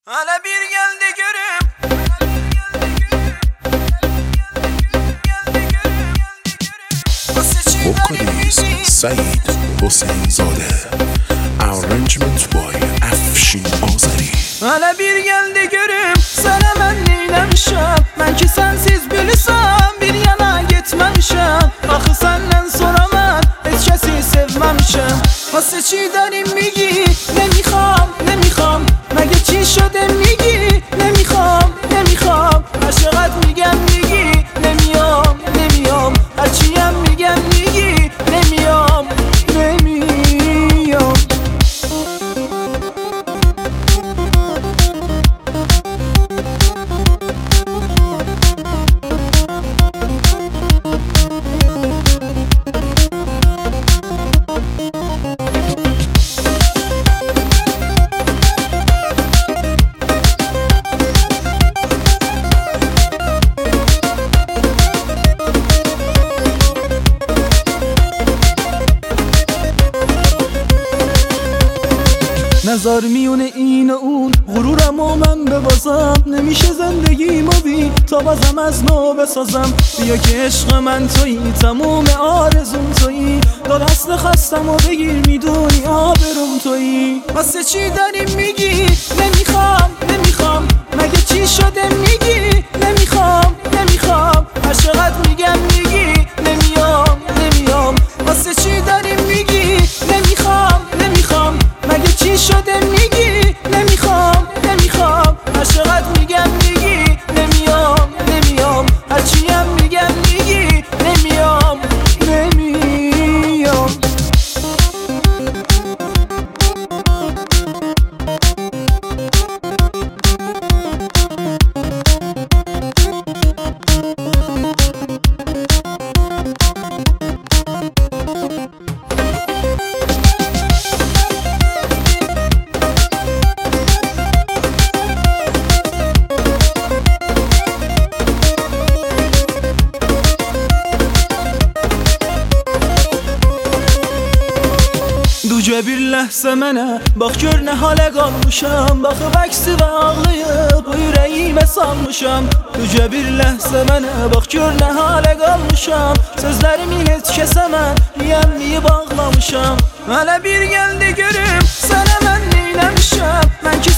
Hele bir gel de görüm. Vocalist Saeed Hossein Zade. Arrangement by Afshin Azari. Hele bir gel de görüm. Sana ben neylemişim. Ben ki sensiz bilsem bir yana gitmemişim. Axı senden sonra ben hiç kesi sevmemişim. Vase çi darim میگی نمیخوام نمیخوام مگه چی شده میگی نمیخوام نمیخوام عاشقت میگم میگی نمیام نمیام هرچیم میگم میگی نمیام نمیام نظر میونه این و اون غرورم و من ببازم نمیشه زندگیمو بی تا بازم از نو بسازم بیا که عشق من تویی تموم آرزوم تویی دو دست خستم و بگیر میدونی آبروم تویی واسه چی داریم میگی نمیخوام نمیخوام مگه چی شده میگی نمیخوام نمیخوام عاشقت میگم میگی نمیام نمیام واسه چی داریم میگی نمیخوام نمیخوام مگه چی شده میگی نمیخوام نمیخوام عاشقت میگم میگی نمیام نمیام هرچیم میگم میگی نمیام نمیام Duca bir ləhsə mənə bax gör nə halə qalmışam Baxıb əksi və ağlayıb bu ürəyimə salmışam Duca bir ləhsə mənə bax gör nə halə qalmışam Sözlərimi heç kəsə mən yiyəmliyib ağlamışam Hələ bir gəl də görüm sənə mən neyləmişəm Mən ki